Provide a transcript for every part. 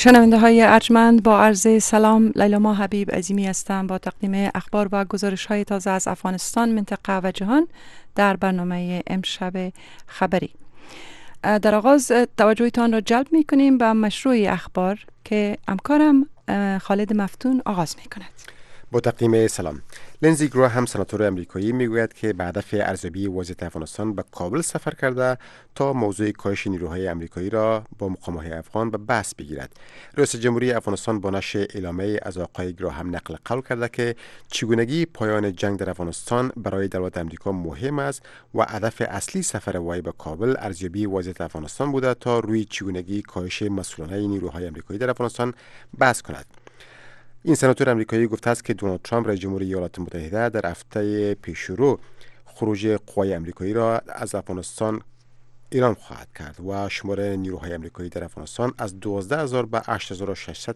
شنونده های ارجمند، با عرض سلام، لیلا حبیب عظیمی هستم با تقدیم اخبار و گزارش های تازه از افغانستان، منطقه و جهان در برنامه امشب خبری. در آغاز توجهتان را جلب می کنیم به مشروع اخبار که همکارم خالد مفتون آغاز می کند. با تقدیم سلام. لنزی گراهم سناتور امریکایی میگوید که به هدف ارزیابی وضعیت افغانستان به کابل سفر کرده تا موضوع کاهش نیروهای امریکایی را با مقام‌های افغان به بحث بگیرد. رئیس جمهوری افغانستان با نشر اعلامیه از آقای گراهم نقل قول کرده که چگونگی پایان جنگ در افغانستان برای دولت امریکا مهم است و هدف اصلی سفر وی به کابل ارزیابی وضعیت افغانستان بوده تا روی چگونگی کاهش مسئولانه نیروهای امریکایی در افغانستان بحث کند. این سناتور امریکایی گفته است که دونالد ترامپ رئیس جمهوری ایالات متحده در هفته پیشرو خروج قوای امریکایی را از افغانستان اعلام خواهد کرد و شمار نیروهای امریکایی در افغانستان از 12,000 به 8,600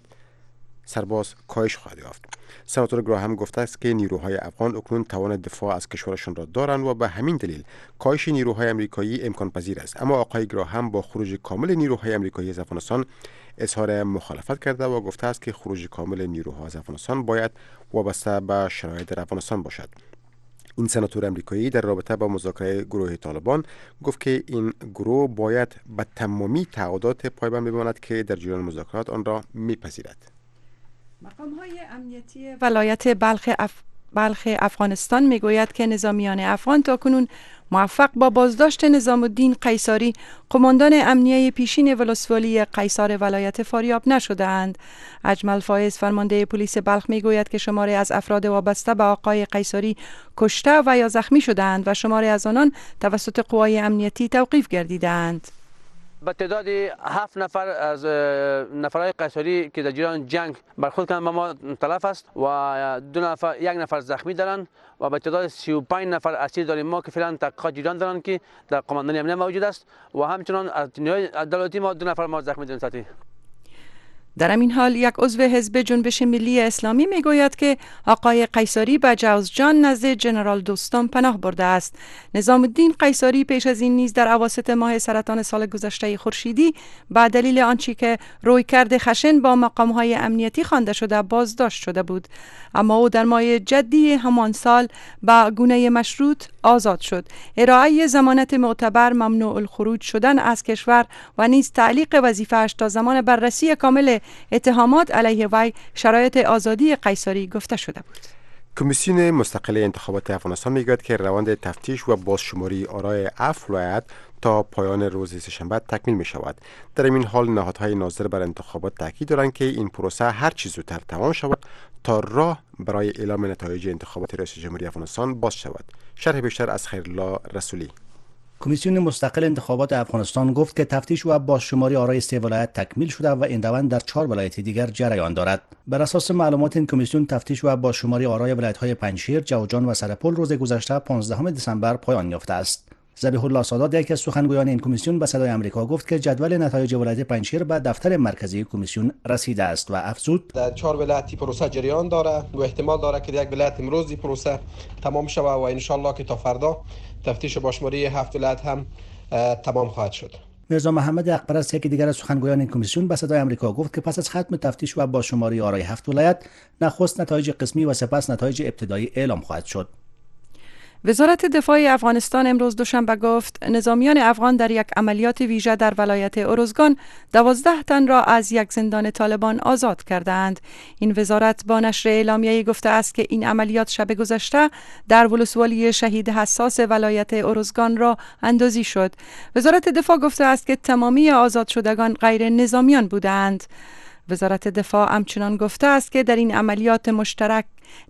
سرباز کاهش خواهد یافت. سناتور گراهم گفته است که نیروهای افغان اکنون توان دفاع از کشورشان را دارند و به همین دلیل کاهش نیروهای امریکایی امکان پذیر است. اما آقای گراهم با خروج کامل نیروهای امریکایی از افغانستان اظهار مخالفت کرده و گفته است که خروج کامل نیروها از افغانستان باید وابسته به شرایط در افغانستان باشد. این سناتور امریکایی در رابطه با مذاکره گروه طالبان گفت که این گروه باید به تمامی تعهدات پایبند بماند که در جریان مذاکرات آن را میپذیرد. مقام‌های امنیتی ولایت بلخ افغانستان میگوید که نظامیان افغان تاکنون موفق با بازداشت نظام الدین قیصاری، قماندان امنیه پیشین ولسوالی قیصار ولایت فاریاب نشده‌اند. اجمل فایز فرمانده پلیس بلخ میگوید که شماری از افراد وابسته به آقای قیصاری کشته و یا زخمی شده‌اند و شماری از آنان توسط قوای امنیتی توقیف گردیده‌اند. به تعداد 7 نفر از نفرای قیصاری که در جریان جنگ برخورد کردند ما تلف است و یک نفر زخمی دارند و به تعداد 35 نفر اسیر داریم ما که فعلا تحقیقات جریان دارند که در قماندانی امنیه موجود است و همچنان از نیروهای دولتی ما 2 نفر ما زخمی داریم. در همین حال یک عضو حزب جنبش ملی اسلامی میگوید که آقای قیصاری به جوزجان نزد جنرال دوستم پناه برده است. نظام الدین قیصاری پیش از این نیز در اواسط ماه سرطان سال گذشته خورشیدی به دلیل آنچه که رویکرد خشن با مقام‌های امنیتی خوانده شده بازداشت شده بود، اما او در ماه جدی همان سال به گونه مشروط آزاد شد. ارائه ضمانت معتبر، ممنوع الخروج شدن از کشور و نیز تعلیق وظیفه‌اش تا زمان بررسی کامل اتهامات علیه وی شرایط آزادی قیصاری گفته شده بود. کمیسیون مستقل انتخابات افغانستان میگوید که روند تفتیش و بازشماری آرای 7 ولایت تا پایان روز سه‌شنبه تکمیل می شود. در این حال نهادهای ناظر بر انتخابات تاکید دارند که این پروسه هر چه زودتر تمام شود تا راه برای اعلام نتایج انتخابات رئیس جمهوری افغانستان باز شود. شرح بیشتر از خیرالله رسولی. کمیسیون مستقل انتخابات افغانستان گفت که تفتیش و بازشماری آرای 3 ولایت تکمیل شده و این روند در 4 ولایت دیگر جریان دارد. بر اساس معلومات این کمیسیون تفتیش و بازشماری آرای ولایت‌های پنجشیر، جوزجان و سرپل روز گذشته 15 دسامبر پایان یافته است. ذبیح الله سادات، یکی از سخنگویان این کمیسیون، به صدای آمریکا گفت که جدول نتایج ولایت پنجشیر به دفتر مرکزی کمیسیون رسیده است و افزود در 4 ولایتی پروسه جریان داره و احتمال داره که یک ولایت امروز پروسه تمام شود و ان شاء الله که تا فردا تفتیش و بازشماری 7 ولایت هم تمام خواهد شد. میرزا محمد اقبرست، یکی دیگر از سخنگویان این کمیسیون، به صدای آمریکا گفت که پس از ختم تفتیش و بازشماری آرای 7 ولایت، نخست نتایج قسمی و سپس نتایج ابتدایی اعلام خواهد شد. وزارت دفاع افغانستان امروز دوشنبه گفت نظامیان افغان در یک عملیات ویژه در ولایت ارزگان 12 تن را از یک زندان طالبان آزاد کردند. این وزارت با نشر اعلامیه‌ای گفته است که این عملیات شب گذشته در ولسوالی شهید حساس ولایت ارزگان را اندازی شد. وزارت دفاع گفته است که تمامی آزاد شدگان غیر نظامیان بودند. وزارت دفاع همچنان گفته است که در این عملیات مشترک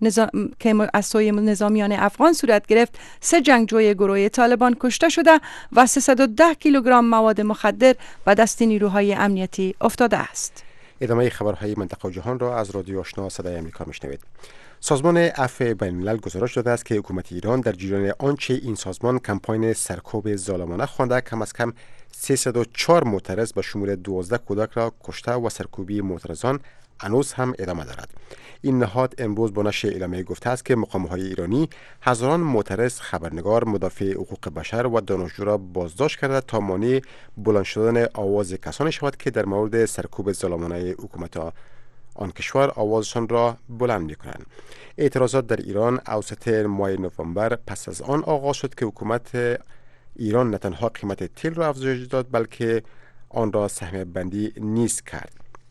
که از سوی نظامیان افغان صورت گرفت 3 جنگجوی گروه طالبان کشته شده و 310 کیلوگرم مواد مخدر به دست نیروهای امنیتی افتاده است. ادامه خبرهای منطقه و جهان را از رادیو آشنا صدای آمریکا میشنوید. سازمان عفو بین‌الملل گزارش داده است که حکومت ایران در جریان آنچه این سازمان کمپاین سرکوب ظالمانه خوانده کم از کم 304 معترض به شمول 12 کودک را کشته و سرکوبی معترضان هنوز هم ادامه دارد. این نهاد امروز با نشر اعلامیه گفته است که مقام‌های ایرانی هزاران معترض، خبرنگار، مدافع حقوق بشر و دانشجو را بازداشت کرده تا مانع بلند شدن آواز کسانی شود که در مورد سرکوب ظالمانه حکومت آن کشور آوازشان را بلند می‌کنند. اعتراضات در ایران اواسط ماه نوامبر پس از آن آغاز شد که حکومت ایران نه تنها قیمت تیل را افزایش داد بلکه آن را سهم بندی نیز کرد.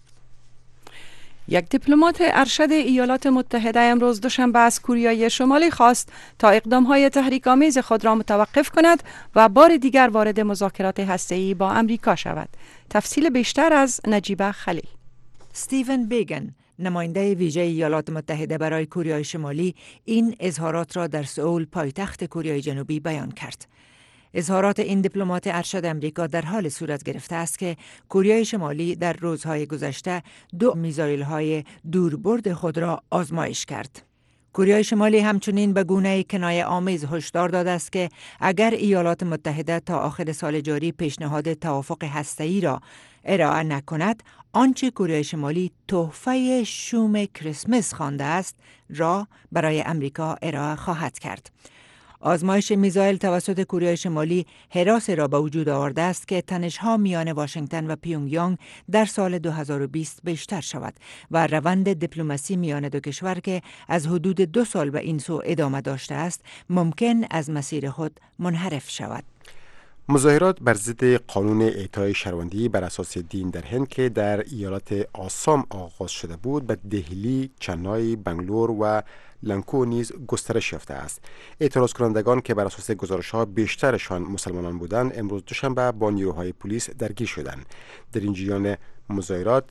یک دیپلمات ارشد ایالات متحده امروز دوشنبه از کوریای شمالی خواست تا اقدام‌های تحریک‌آمیز خود را متوقف کند و بار دیگر وارد مذاکرات هسته‌ای با امریکا شود. تفصیل بیشتر از نجیبه خلیل. استیون بیگن، نماینده ویژه ایالات متحده برای کوریای شمالی، این اظهارات را در سئول پایتخت کوریای جنوبی بیان کرد. اظهارات این دیپلمات ارشد امریکا در حال صورت گرفته است که کوریای شمالی در روزهای گذشته 2 میزایل‌های دوربرد خود را آزمایش کرد. کوریای شمالی همچنین به گونه کنایه آمیز هشدار داده است که اگر ایالات متحده تا آخر سال جاری پیشنهاد توافق هسته‌ای را ارائه نکند، آنچه کوریای شمالی تحفه شوم کریسمس خوانده است را برای امریکا ارائه خواهد کرد. آزمایش میزایل توسط کوریای شمالی هراس را به وجود آورده است که تنش‌ها میان واشنگتن و پیونگیانگ در سال 2020 بیشتر شود و روند دیپلماسی میان دو کشور که از حدود 2 سال به این سو ادامه داشته است ممکن از مسیر خود منحرف شود. مظاهرات بر ضد قانون اعطای شهروندی بر اساس دین در هند که در ایالات آسام آغاز شده بود به دهلی، چنای، بنگلور و لنکو نیز گسترش یافته است. اعتراض کنندگان که بر اساس گزارش‌ها بیشترشان مسلمانان بودند امروز دوشنبه با نیروهای پلیس درگیر شدند. در این جریان مظاهرات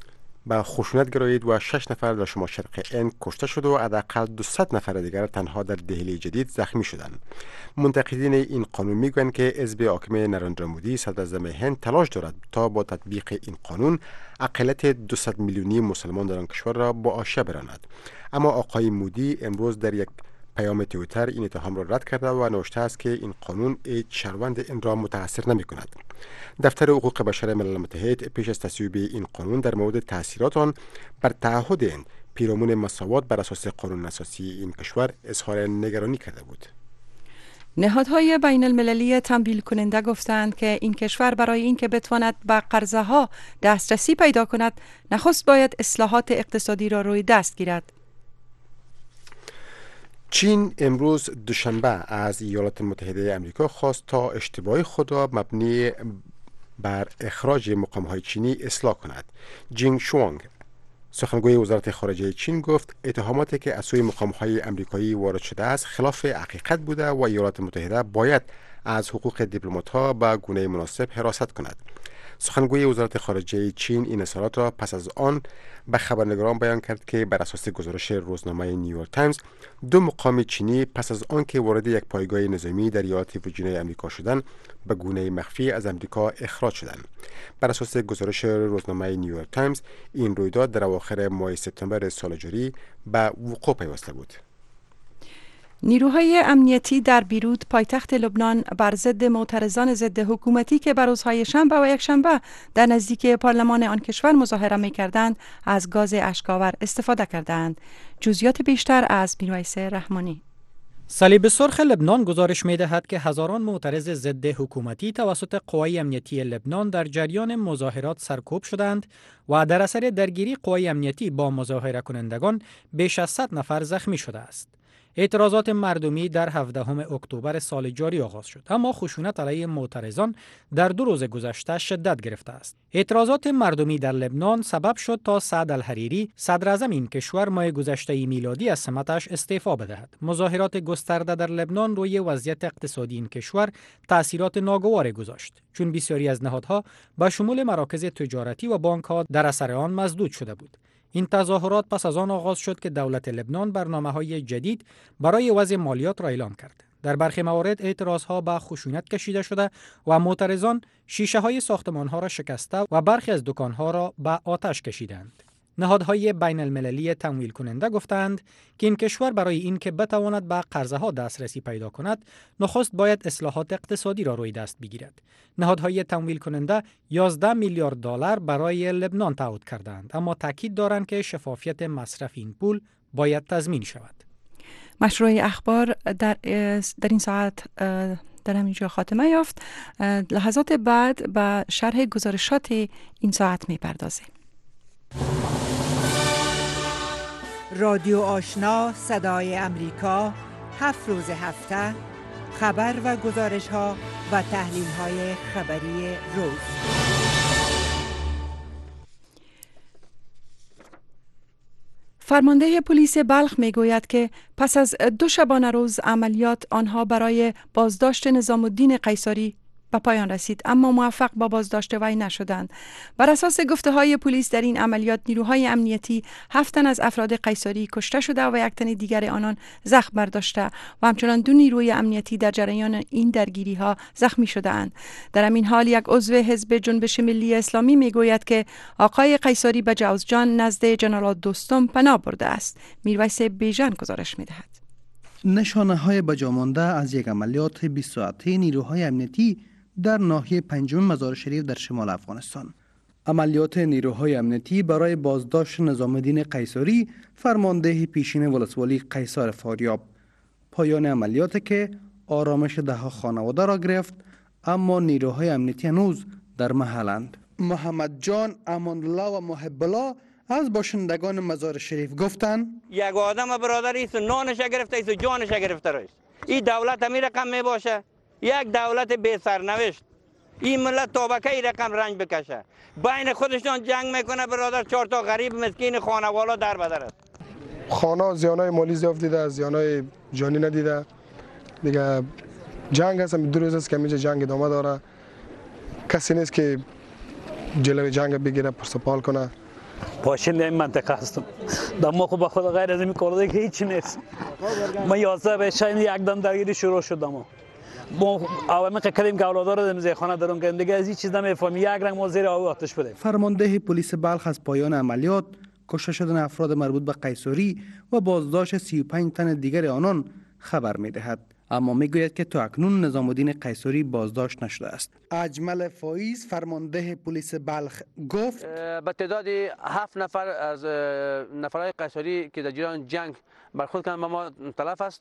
به خشونت گرایید و 6 نفر در شمال شرق هند کشته شد و حداقل 200 نفر دیگر تنها در دهلی جدید زخمی شدند. منتقدین این قانون میگویند که حزب حاکم نریندرا مودی صدراعظم هند تلاش دارد تا با تطبیق این قانون اقلیت 200 میلیونی مسلمان در آن کشور را با آشیه براند. اما آقای مودی امروز در یک پیام توییتر این اتهام را رد کرده و نوشته است که این قانون هیچ شهروند این را متاثر نمی کند. دفتر حقوق بشر ملل متحد پیش از تصویب این قانون در مورد تاثیرات آن بر تعهد این پیرامون مساوات بر اساس قانون اساسی این کشور اظهار نگرانی کرده بود. نهادهای بین المللی تمویل کننده گفتند که این کشور برای اینکه بتواند به قرضه ها دسترسی پیدا کند نخست باید اصلاحات اقتصادی را روی دست گیرد. چین امروز دوشنبه از ایالات متحده آمریکا خواست تا اشتباه خود را مبنی بر اخراج مقام‌های چینی اصلاح کند. جینگ شوانگ سخنگوی وزارت خارجه چین گفت اتهاماتی که از سوی مقام‌های آمریکایی وارد شده است خلاف حقیقت بوده و ایالات متحده باید از حقوق دیپلمات‌ها به گونه مناسب حراست کند. سخنگوی وزارت خارجه چین این اظهارات را پس از آن به خبرنگاران بیان کرد که بر اساس گزارش روزنامه نیویورک تایمز 2 مقام چینی پس از آن که وارد یک پایگاه نظامی در ایالات ویرجینیا آمریکا شدند به گونه مخفی از آمریکا اخراج شدند. بر اساس گزارش روزنامه نیویورک تایمز این رویداد در اواخر ماه سپتامبر سال جاری به وقوع پیوسته بود. نیروهای امنیتی در بیروت پایتخت لبنان بر ضد معترضان ضد حکومتی که بر روزهای شنبه و یکشنبه در نزدیک پارلمان آن کشور مظاهره می‌کردند از گاز اشک‌آور استفاده کردند. جزئیات بیشتر از میرویس رحمانی. صلیب سرخ لبنان گزارش می‌دهد که هزاران معترض ضد حکومتی توسط قوای امنیتی لبنان در جریان مظاهرات سرکوب شدند و در اثر درگیری قوای امنیتی با مظاهره کنندگان بیش از 100 نفر زخمی شده است. اعتراضات مردمی در 17 اکتبر سال جاری آغاز شد، اما خشونت علیه معترضان در 2 روز گذشته شدت گرفته است. اعتراضات مردمی در لبنان سبب شد تا سعد الحریری صدراعظم این کشور ماه گذشته میلادی از سمتش استعفا بدهد. مظاهرات گسترده در لبنان روی وضعیت اقتصادی این کشور تأثیرات ناگواری گذاشت، چون بسیاری از نهادها به شمول مراکز تجارتی و بانک‌ها در اثر آن مسدود شده بود. این تظاهرات پس از آن آغاز شد که دولت لبنان برنامه‌های جدید برای وضع مالیات را اعلام کرد. در برخی موارد اعتراضها به خشونت کشیده شده و معترضان شیشه‌های ساختمان‌ها را شکسته و برخی از دکان‌ها را به آتش کشیدند. نهادهای بین المللی تمویل کننده گفتند که این کشور برای این که بتواند به قرضه ها دسترسی پیدا کند، نخست باید اصلاحات اقتصادی را روی دست بگیرد. نهادهای تمویل کننده 11 میلیارد دلار برای لبنان تعهد کردند، اما تاکید دارند که شفافیت مصرف این پول باید تضمین شود. مشروع اخبار در این ساعت در همینجا خاتمه یافت. لحظات بعد به شرح گزارشات این ساعت می‌پردازیم. رادیو آشنا صدای امریکا 7 روز هفته خبر و گزارش ها و تحلیل های خبری روز. فرمانده پلیس بلخ میگوید که پس از 2 شبانه روز عملیات آنها برای بازداشت نظام الدین قیصری به پایان رسید، اما موفق با بازداشت وی نشدند. بر اساس گفته های پلیس در این عملیات نیروهای امنیتی 7 تن از افراد قیصری کشته شده و 1 تن دیگر آنان زخم برداشته و همچنان 2 نیروی امنیتی در جریان این درگیری ها زخمی شده‌اند. در همین حال یک عضو حزب جنبش ملی اسلامی میگوید که آقای قیصری به جوزجان نزد جنرال دوستم پناه برده است. میرویس بیژن گزارش میدهد. نشانه های بجامانده از یک عملیات 20 ساعته نیروهای امنیتی در ناحیه 5 مزار شریف در شمال افغانستان. عملیات نیروهای امنیتی برای بازداشت نظام الدین قیصری، فرمانده پیشین ولسوالی قیصر فاریاب. پایان عملیات که آرامش دهها خانواده را گرفت، اما نیروهای امنیتی هنوز در محلند. محمد جان، امان الله و محب الله از باشندگان مزار شریف گفتند یک آدم برادر ایست نانش گرفته ایست جانش گرفته است. این دولت همین رقم می باشه؟ یک دولت بی سرنوشت. این ملت تا به کی رقم رنج بکشه؟ بین خودشان جنگ میکنه برادر. 4 تا غریب مسکین خانوالا در بدر است. خانه زیانای مالی زیاد دیده، زیانای جانی ندیده. دیگه جنگ هست، 2 روز است که اینجا جنگ ادامه داره. کسی نیست که جلوی جنگ بگیره، پرسپال کنه. پاشنده این منطقه هستم. دما خود به خود غیر از این کار دیگه هیچ نیست. ما 11 بچه یکدم درگیری شروع شد. ما عوامل کردیم که اولادار داریم زیخانه دارم که دیگه از این چیز نمیفهمیم. یک رنگ ما زیر آتش بدیم. فرمانده پلیس بلخ از پایان عملیات، کشته شدن افراد مربوط به قیصری و بازداشت 35 تن دیگر آنان خبر می‌دهد، اما میگوید که تا اکنون نظام الدین قیصری بازداشت نشده است. اجمل فایز، فرمانده پلیس بلخ گفت به تعداد 7 نفر از نفرای قیصری که در جریان جنگ برخورد کردند ما تلف است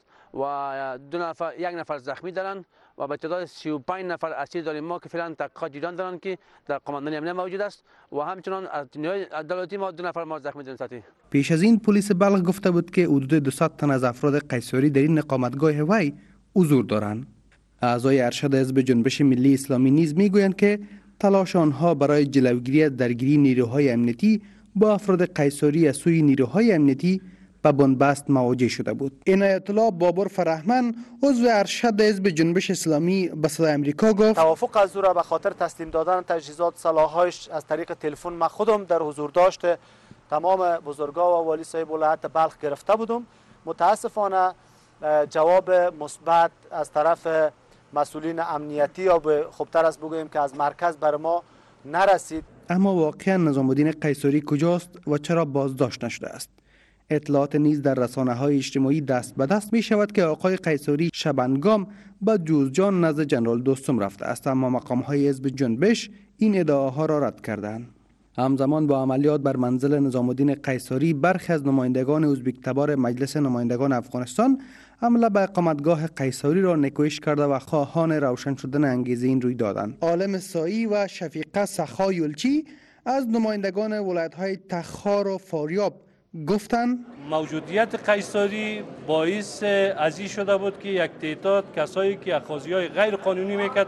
و 1 نفر زخمی دارند و به تعداد 35 نفر اسیر داریم ما که فعلا تحقیقات جریان دارند که در قماندانی امنیت موجود است و همچنان از نیروهای عدالتی ما 2 نفر ما زخمی داریم. پیش از این پلیس بلخ گفته بود که حدود 200 تن از افراد قیصری در این اقامتگاه وی حضور دارند. اعضای ارشد حزب جنبش ملی اسلامی نیز میگویند که تلاش آنها برای جلوگیری از درگیری نیروهای امنیتی با افراد قیصری از سوی نیروهای امنیتی به بنبست مواجه شده بود. عنایت الله بابر فرهمن، عضو ارشد حزب جنبش اسلامی به صدای امریکا گفت توافق از او را به خاطر تسلیم دادن تجهیزات سلاح‌هایش از طریق تلفن من خودم در حضور داشت تمام بزرگا و والی صاحب ولایت بلخ گرفته بودم. متاسفانه جواب مثبت از طرف مسئولین امنیتی یا به خوبتر است بگوییم که از مرکز بر ما نرسید. اما واقعا نظام الدین قیصری کجاست و چرا بازداشت نشده است؟ اطلاعات نیز در رسانه‌های اجتماعی دست به دست می شود که آقای قیصری شبانگام به جوزجان نزد جنرال دوستم رفته است، اما مقام‌های حزب جنبش این ادعاها را رد کردند. همزمان با عملیات بر منزل نظام الدین قیصری، برخی از نمایندگان ازبک تبار مجلس نمایندگان افغانستان حمله به اقامتگاه قیصری را نکوهش کرده و خواهان روشن شدن انگیزه این روی دادند. عالم سایی و شفیقه سخایلچی از نمایندگان ولایت‌های تخار و فاریاب گفتند موجودیت قیصری باعث ازی شده بود که یک تعداد کسایی که اخاذی‌های غیر قانونی میکرد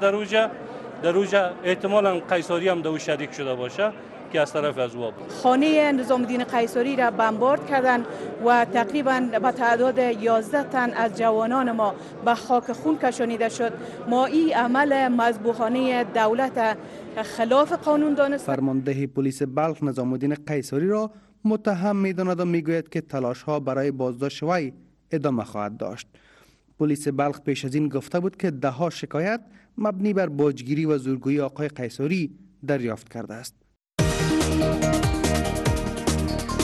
در اوجا احتمالاً قیصری هم در شریک شده باشه که از طرف از او بود. خانه نظام الدین قیصری را بمبارد کردند و تقریباً به تعداد 11 تن از جوانان ما به خاک خون کشانیده شد. ما این عمل مذبوحانه دولت خلاف قانون دانست. فرمانده پلیس بلخ نظام الدین قیصری را متهم می‌داند و میگوید که تلاش‌ها برای بازداشت وی ادامه خواهد داشت. پلیس بلخ پیش از این گفته بود که 10 شکایت مبنی بر باجگیری و زورگویی آقای قیصری دریافت کرده است.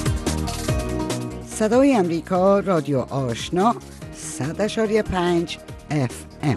صدای امریکا، رادیو آشنا 100.5 FM.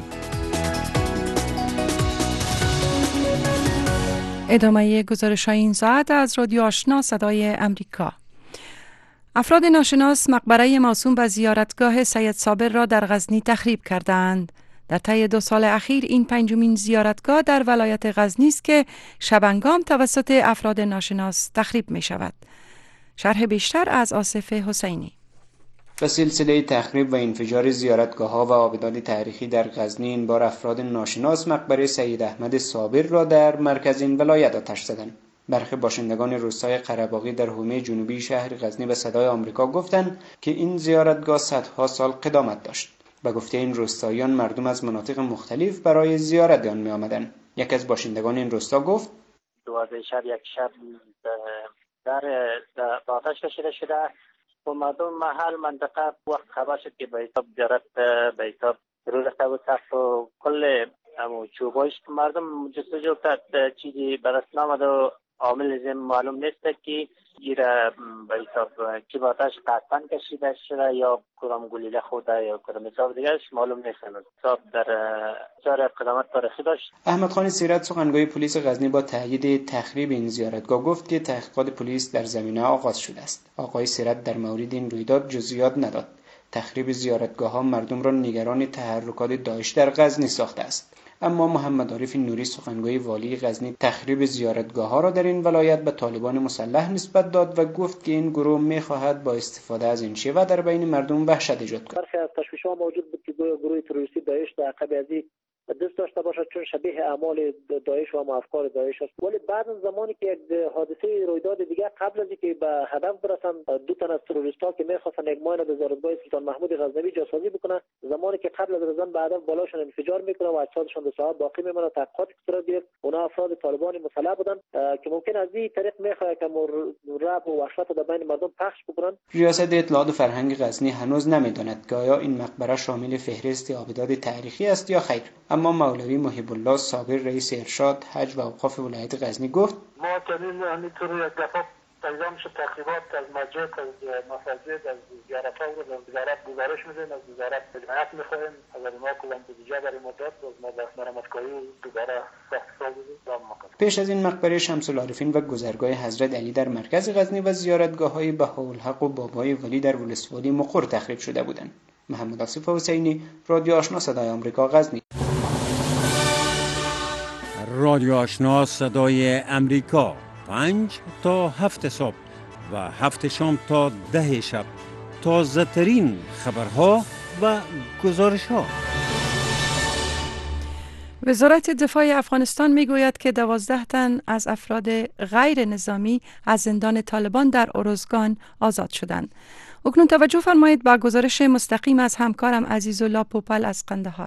ادامه گزارش های این ساعت از رادیو آشنا صدای امریکا. افراد ناشناس مقبره موسوم به زیارتگاه سید صابر را در غزنی تخریب کردند. در طی 2 سال اخیر این 5مین زیارتگاه در ولایت غزنی است که شبانگام توسط افراد ناشناس تخریب می شود. شرح بیشتر از آصف حسینی. به سلسله تخریب و انفجار زیارتگاه‌ها و آبدان تاریخی در غزنی این بار افراد ناشناس مقبره سید احمد صابر را در مرکز این ولایت آتش زدند. برخی باشندگان روستای قره‌باغی در حومه جنوبی شهر غزنی به صدای آمریکا گفتند که این زیارتگاه صدها سال قدامت داشت. به گفته این روستاییان مردم از مناطق مختلف برای زیارت آن می‌آمدند. یک از باشندگان این روستا گفت: یک شب در آتش کشیده شده و مردم محل منطقه وقت خبر شد که به حساب زیارت به حساب رو رفته بود و کل چوبایش مردم جستجو کرد چیزی به دست نامد و عامل معلوم نیست که ایره به حساب که با آتش قطعا کشیده شده یا کدام گلیله خوده یا کدام حساب دیگرش معلوم نیست. حساب در جار قدامت تاریخی داشت. احمد خان سیرت سخنگوی پلیس غزنی با تایید تخریب این زیارتگاه گفت که تحقیقات پلیس در زمینه آغاز شده است. آقای سیرت در مورد این رویداد جزئیات نداد. تخریب زیارتگاه‌ها مردم را نگران تحرکات داعش در غزنی ساخته است. اما محمد عارف نوری سخنگوی والی غزنی تخریب زیارتگاه‌ها را در این ولایت به طالبان مسلح نسبت داد و گفت که این گروه می‌خواهد با استفاده از این شیوه در بین مردم وحشت ایجاد کند. برخی از تشویش‌ها موجود بود که گروه تروریستی داعش در عقب از این دست داشته باشد چون شبیه اعمال داعش و افکار داعش است. ولی بعد از زمانی که یک حادثه رویداد دیگه قبل از اینکه به هدف برسند 2 تن از تروریست‌ها که می‌خواستن یک ماین به زیارتگاه سلطان محمود غزنوی جاسازی بکنن، زمانی که قبل از رسیدن به هدف بالاشون انفجار میکنه و اجسادشون 2 ساعت باقی میمونه. تحقیقات صورت گرفت اونها افراد طالبان مسلح بودن که ممکن از این طریق می‌خواد که رعب و وحشت در بین مردم پخش بکنن. ریاست اطلاعات و فرهنگ غزنی هنوز نمی‌داند که آیا این مقبره شامل فهرست آبدات تاریخی است یا خیر. اما مولوی محب الله صابر رئیس ارشاد حج و اوقاف ولایت غزنی گفت: ما چنین همینطور یک دفعه پیام شد تخریبات از مسجد از مساجد از زیارت‌ها رو به وزارت گزارش میدیم، از وزارت حمایت می‌خوایم از ما کدام بودجه برای مدت از ما به مرمت‌کاری دوباره ساخت سازی. پیش از این مقبره شمس العارفین و گذرگاه حضرت علی در مرکز غزنی و زیارتگاه‌های بهاءالحق و بابای ولی در ولسوالی مقر تخریب شده بودند. محمد آصف حسینی، رادیو آشنا صدای آمریکا غزنی. رادیو آشنا صدای امریکا 5 تا 7 صبح و 7 شام تا 10 شب تازه ترین خبرها و گزارش ها. وزارت دفاع افغانستان میگوید که 12 تن از افراد غیر نظامی از زندان طالبان در اروزگان آزاد شدند. اکنون توجه فرمایید به گزارش مستقیم از همکارم عزیزالله پوپل از قندهار.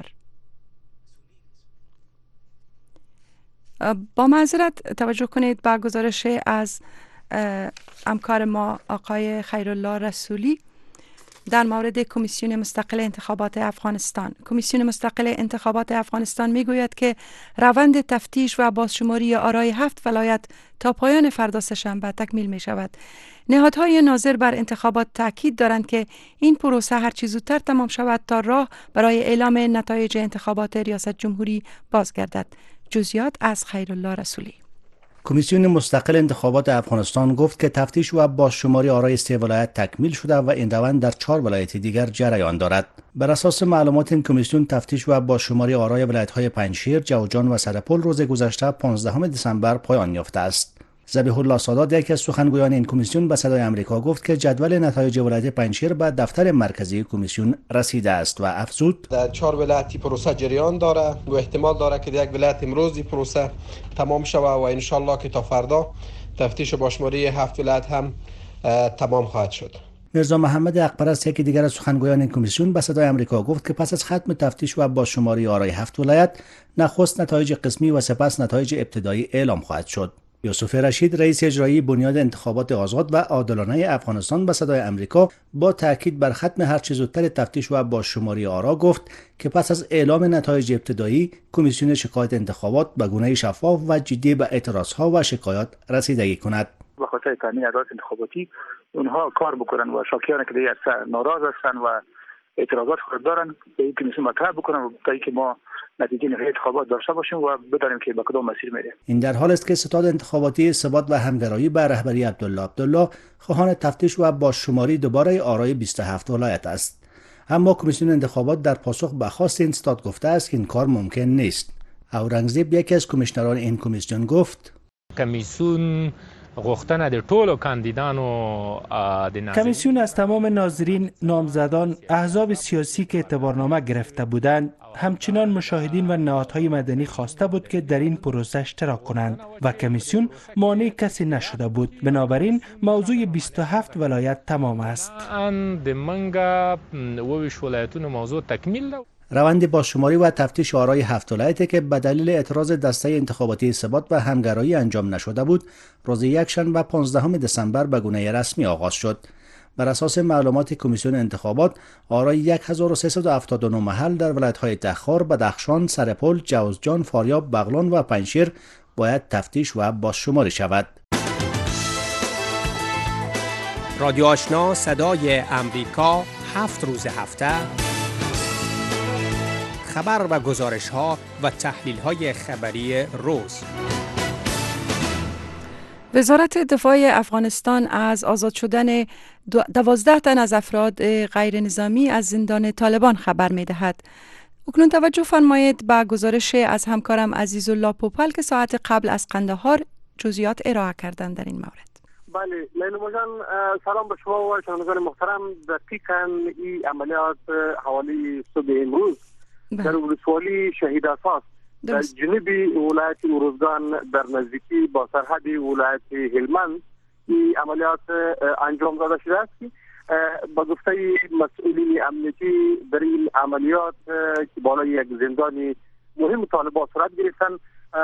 با معذرت توجه کنید به گزارش از همکار ما آقای خیرالله رسولی در مورد کمیسیون مستقل انتخابات افغانستان. کمیسیون مستقل انتخابات افغانستان میگوید که روند تفتیش و بازشماری آرای 7 ولایت تا پایان فردا سه‌شنبه تکمیل می شود. نهادهای ناظر بر انتخابات تاکید دارند که این پروسه هر چه زودتر تمام شود تا راه برای اعلام نتایج انتخابات ریاست جمهوری بازگردد. جزئیات از خیرالله رسولی. کمیسیون مستقل انتخابات افغانستان گفت که تفتیش و بازشماری آرای 3 ولایت تکمیل شده و این روند در 4 ولایت دیگر جریان دارد. بر اساس معلومات این کمیسیون تفتیش و بازشماری آرای ولایت‌های پنجشیر، جوزجان و سرپل روز گذشته 15 دسامبر پایان یافته است. ذبیح الله سادات یکی از سخنگویان این کمیسیون به صدای آمریکا گفت که جدول نتایج ولایت پنجشیر به دفتر مرکزی کمیسیون رسیده است و افزود در 4 ولایتی پروسه جریان داره و احتمال داره که در یک ولایت امروز پروسه تمام شود و ان شاء الله که تا فردا تفتیش و بازشماری 7 ولایت هم تمام خواهد شد. میرزا محمد اقپرست یکی دیگر از سخنگویان این کمیسیون به صدای آمریکا گفت که پس از ختم تفتیش و بازشماری آرای 7 ولایت نخست نتایج قسمی و سپس نتایج ابتدایی اعلام خواهد شد. یوسف رشید رئیس اجرایی بنیاد انتخابات آزاد و عادلانه افغانستان به صدای آمریکا با تاکید بر ختم هر چه زودتر تفتیش و بازشماری آرا گفت که پس از اعلام نتایج ابتدایی کمیسیون شکایت انتخابات به گونه شفاف و جدی به اعتراضها و شکایات رسیدگی کند. به خاطر تامین عدالت انتخاباتی اونها کار بکنن و شاکیان که دیگه ناراض هستن و اعتراضات خود دارن به این کمیسیون مطرح بکنن تا اینکه ما نتیجه نهایی انتخابات داشته باشیم و بدانیم که به کدام مسیر میره. این در حال است که ستاد انتخاباتی ثبات و همگرایی به رهبری عبدالله خواهان تفتیش و بازشماری دوباره آرای 27 ولایت است. اما کمیسیون انتخابات در پاسخ به خواست این ستاد گفته است که این کار ممکن نیست. اورنگزیب یکی از کمیشنران این کمیسیون گفت کمیسیون غوښتنه د ټولو کاندیدانو د کمیسیون از تمام ناظرین، نامزدان، احزاب سیاسی که اعتبارنامه گرفته بودند، همچنان مشاهدین و نهادهای مدنی خواسته بود که در این پروسه اشتراک کنند و کمیسیون مانع کسی نشده بود. بنابراین موضوع 27 ولایت تمام است. د منګه 22 ولایتونو موضوع تکمیل ده. روند بازشماری و تفتیش آرای 7 ولایتی که به دلیل اعتراض دسته انتخاباتی ثبات و همگرایی انجام نشده بود، روز یکشنبه 15 دسامبر به گونه رسمی آغاز شد. بر اساس معلومات کمیسیون انتخابات، آرای 1379 محل در ولایت‌های تخار، بدخشان، سرپل، جوزجان، فاریاب، بغلان و پنجشیر باید تفتیش و بازشماری شود. رادیو آشنا صدای امریکا 7 روز هفته خبر و گزارش ها و تحلیل های خبری روز. وزارت دفاع افغانستان از آزاد شدن 12 تن از افراد غیر نظامی از زندان طالبان خبر می دهد. اکنون توجه فرمایید به گزارش از همکارم عزیزالله پوپل که ساعت قبل از قندهار جزئیات ارائه کردند در این مورد. بله لیلا جان، سلام به شما و شنوندگان محترم. دقیقاً این عملیات حوالی صبح امروز در ولسوالی شهید اساس در جنوبی ولایت ارزگان در نزدیکی با سرحد ولایت هلمند این عملیات انجام داده شده است که با گفته مسئولین امنیتی در این عملیات که بالای یک زندان مهم طالبان صورت گرفتن،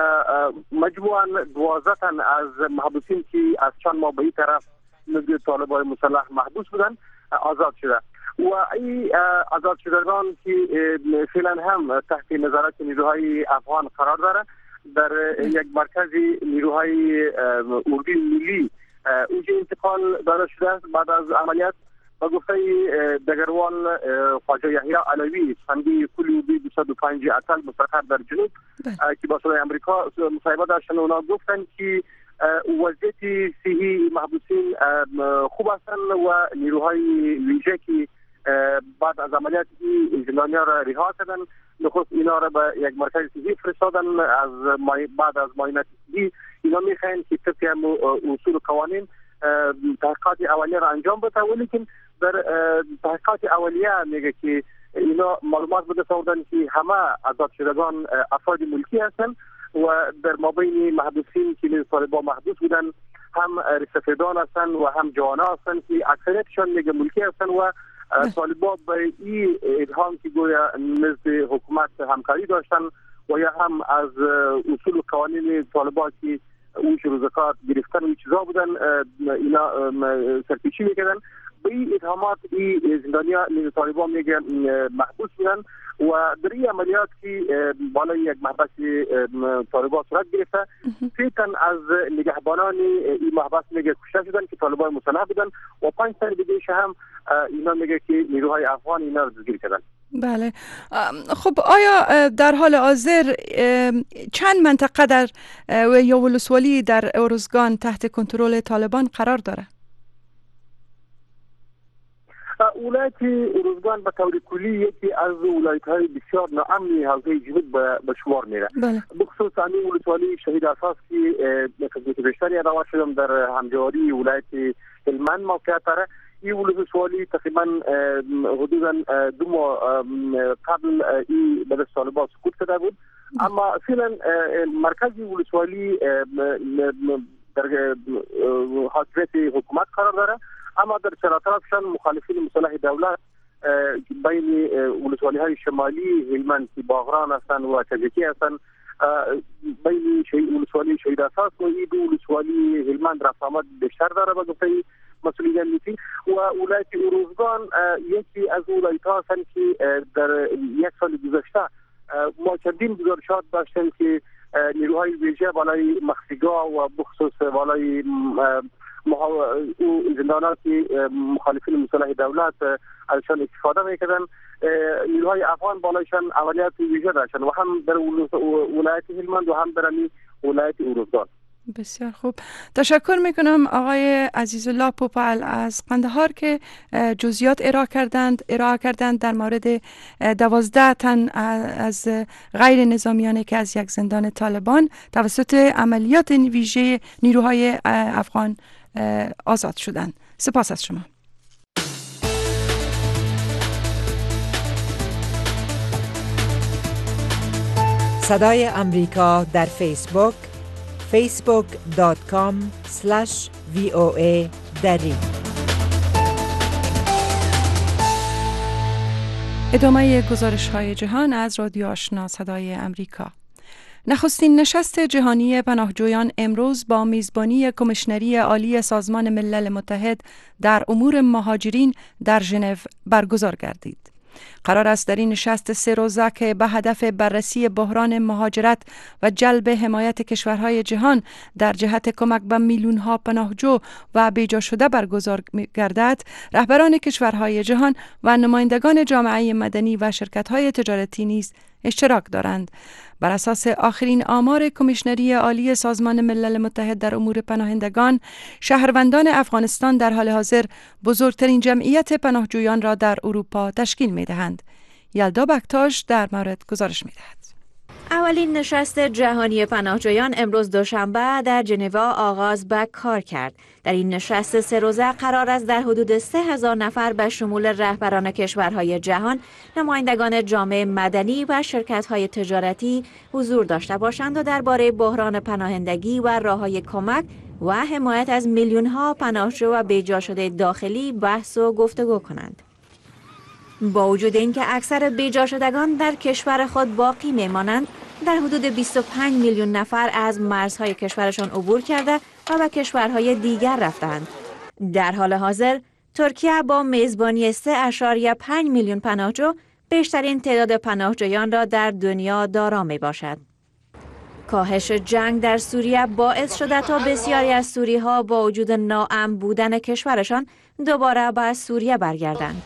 مجموعاً 12 تن از محبوسین که از چند ماه به این طرف نزد طالبان مسلح محبوس بودند آزاد شده و این آزاد شدگان که فعلا هم تحت نظارت نیروهای افغان قرار داره در یک مرکز نیروهای اردوی ملی اونجا انتقال داده شده است. بعد از عملیات با گفته دگروال خواجه یحیی علوی سنگی کلی 205 اتل مستقر در جنوب که با صدای امریکا مصاحبه داشتن، اونا گفتن که وضعیت صحی محبوسین خوب هستند و نیروهای ویژه که بعد از عملیات این زندانیان را رها کردن، نخست اینا را به یک مرکز صحی فرستادن. از بعد از معاینات صحی اینا میخواین که طبق اصول قوانین تحقیقات اولیه را انجام بده، ولیکن در تحقیقات اولیه میگه که اینا معلومات به دست آوردن که همه آزاد شدگان افراد ملکی هستند و در مابین محبوسین که نزد طالبان محبوس بودن هم سفیدان هستند و هم جوانا هستند که اکثریتشان میگه ملکی هستند و طالبان به این اتهام که گویا نزد حکومت همکاری داشتن و یا هم از اصول قوانین طالبان که اون روزگار گرفتن و چیزا بودن اینا سرپیچی میکردن. به این اتهامات این زندانیان نزد طالبان میگه محبوس بودن و در این عملیات که بالای یک محبس طالبان صورت گرفته، 3 تن از نگهبانان این محبس میگه کشته شدن که طالبان مسلح بودن و 5 تن دیگه هم اینا میگه که نیروهای افغان اینا رو دستگیر کردن. بله، خب آیا در حال حاضر چند منطقه در یا ولسوالی در ارزگان تحت کنترل طالبان قرار داره؟ ولایت ارزگان به طور کلی یکی از ولایت‌های بسیار ناامن حوزه جنوب به شمار میره. بخصوص همین ولسوالی شهید اساس که خدمت بیشتری ادامه شدم در همجواری ولایت هلمند موقعیت داره. این ولسوالی تقریبا حدوداً 2 ماه قبل این به دست طالبان سقوط کرده بود، اما فعلا مرکز ولسوالی در حاکمیت حکومت قرار داره، اما در چهارطرفشان مخالفین مسلح دولت بین ولسوالی های شمالی هلمند که باغران هستند و تجکی هستند، بین ولسوالی شهید اساس و این 2 ولسوالی هلمند رفت آمد بیشتر داره به گفته مسئولین امنیتی و ولایت ارزگان یکی از ولایت ها هستند که در یک سال گذشته ما چندین گزارشات داشتیم که نیروهای ویژه بالای مخفیگاه و بخصوص بالای زندانات مخالفین مسلح دولت ازشان استفاده میکردن. نیروهای افغان بالایشان عملیات ویژه داشتن و هم در ولایت هلمند و هم در ولایت اروزگان. بسیار خوب، تشکر میکنم آقای عزیزالله پوپل از قندهار که جزئیات ارائه کردند در مورد 12 تن از غیر نظامیانی که از یک زندان طالبان توسط عملیات ویژه نیروهای افغان آزاد شدند. سپاس از شما. صدای امریکا در فیسبوک facebook.com/VOA دری. ادامه گزارش‌های جهان از رادیو آشنا صدای امریکا. نخستین نشست جهانی پناهجویان امروز با میزبانی کمیشنری عالی سازمان ملل متحد در امور مهاجرین در ژنو برگزار گردید. قرار است در این نشست 3 روزه که به هدف بررسی بحران مهاجرت و جلب حمایت کشورهای جهان در جهت کمک به میلیون‌ها پناهجو و بیجا شده برگزار گردد، رهبران کشورهای جهان و نمایندگان جامعه مدنی و شرکت‌های تجارتی نیز اشتراک دارند. بر اساس آخرین آمار کمیشنری عالی سازمان ملل متحد در امور پناهندگان، شهروندان افغانستان در حال حاضر بزرگترین جمعیت پناهجویان را در اروپا تشکیل می‌دهند. یلدا بکتاش در مورد گزارش می‌دهد. اولین نشست جهانی پناهجویان امروز دوشنبه در ژنو آغاز به کار کرد. در این نشست 3 روزه قرار است در حدود 3000 نفر به شمول رهبران کشورهای جهان، نمایندگان جامعه مدنی و شرکت‌های تجارتی حضور داشته باشند و درباره بحران پناهندگی و راه‌های کمک و حمایت از میلیون‌ها پناهجو و بیجا شده داخلی بحث و گفتگو کنند. با وجود اینکه اکثر بیجا شدگان در کشور خود باقی میمانند، در حدود 25 میلیون نفر از مرزهای کشورشان عبور کرده و به کشورهای دیگر رفتند. در حال حاضر ترکیه با میزبانی 3.5 میلیون پناهجو بیشترین تعداد پناهجویان را در دنیا دارا می باشد. کاهش جنگ در سوریه باعث شده تا بسیاری از سوری‌ها با وجود ناامن بودن کشورشان دوباره به سوریه برگردند.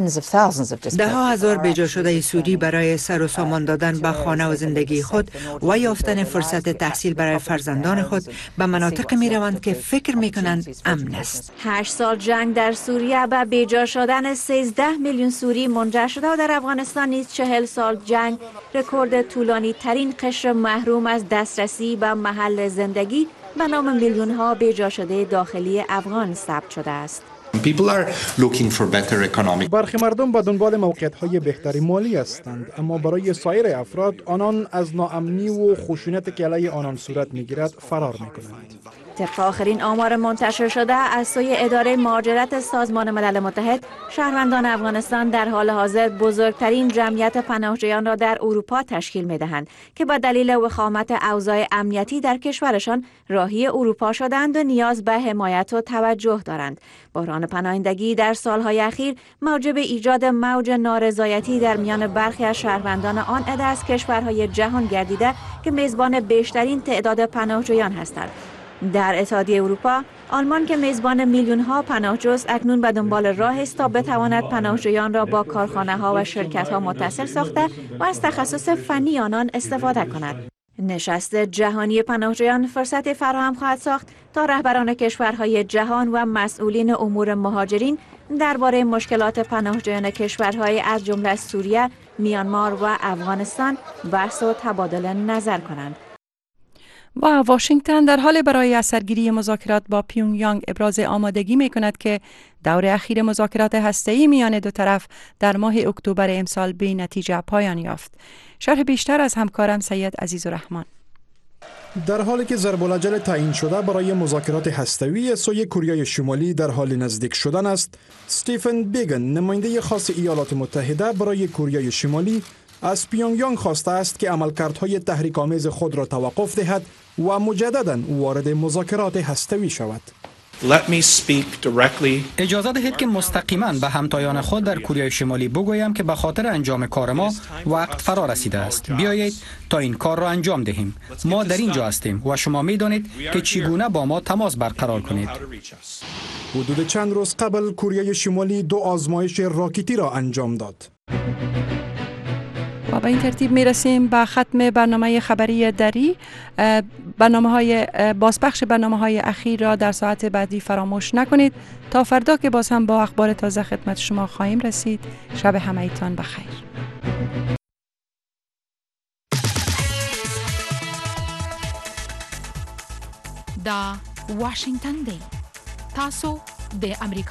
ده‌ها هزار بیجا شده سوری برای سر و سامان دادن به خانه و زندگی خود و یافتن فرصت تحصیل برای فرزندان خود به مناطق می روند که فکر می کنند امن است. 8 سال جنگ در سوریه به بیجا شدن 13 میلیون سوری منجر شده و در افغانستان نیز 40 سال جنگ رکورد طولانی ترین قشر محروم از دسترسی به محل زندگی به نام میلیون ها بیجا شده داخلی افغان ثبت شده است. برخی مردم به دنبال موقعیت‌های بهتری مالی هستند، اما برای سایر افراد آنان از ناامنی و خشونت که علیه آنان صورت می‌گیرد فرار می‌کنند. طبق آخرین آمار منتشر شده از سوی اداره مهاجرت سازمان ملل متحد، شهروندان افغانستان در حال حاضر بزرگترین جمعیت پناهجویان را در اروپا تشکیل می‌دهند که به دلیل وخامت اوضاع امنیتی در کشورشان راهی اروپا شدند و نیاز به حمایت و توجه دارند. بحران پناهندگی در سالهای اخیر موجب ایجاد موج نارضایتی در میان برخی از شهروندان آن عده از کشورهای جهان گردیده که میزبان بیشترین تعداد پناهجویان هستند. در اتحادیه اروپا، آلمان که میزبان میلیون‌ها پناهجوست اکنون به دنبال راهی است تا بتواند پناهجویان را با کارخانه‌ها و شرکت‌ها متصل ساخته و از تخصص فنی آنان استفاده کند. نشست جهانی پناهجویان فرصت فراهم خواهد ساخت تا رهبران کشورهای جهان و مسئولین امور مهاجرین درباره مشکلات پناهجویان کشورهای از جمله سوریه، میانمار و افغانستان بحث و تبادل نظر کنند. و واشنگتن در حال برای اثرگیری مذاکرات با پیونگیانگ ابراز آمادگی می کند که دور اخیر مذاکرات هسته‌ای میان دو طرف در ماه اکتبر امسال به نتیجه پایان یافت. شرح بیشتر از همکارم سید عزیزالرحمن. در حالی که ضرب الاجل تعیین شده برای مذاکرات هسته‌ای سوی کره شمالی در حال نزدیک شدن است، استیفن بیگن نماینده خاص ایالات متحده برای کره شمالی از پیونگیانگ خواسته است که عملکردهای تحریک‌آمیز خود را توقف دهد و مجدداً وارد مذاکرات هسته‌ای شود. اجازه دهید که مستقیما به همتایان خود در کره شمالی بگویم که به خاطر انجام کار ما وقت فرا رسیده است. بیایید تا این کار را انجام دهیم. ما در اینجا هستیم و شما می‌دانید که چگونه با ما تماس برقرار کنید. حدود چند روز قبل کره شمالی 2 آزمایش راکتی را انجام داد. و به این ترتیب میرسیم به ختم برنامه خبری دری. بازپخش برنامه‌های اخیر را در ساعت بعدی فراموش نکنید. تا فردا که باز هم با اخبار تازه خدمت شما خواهیم رسید. شب همگیتان بخیر. دا واشنگتن دی تاسو د امریکا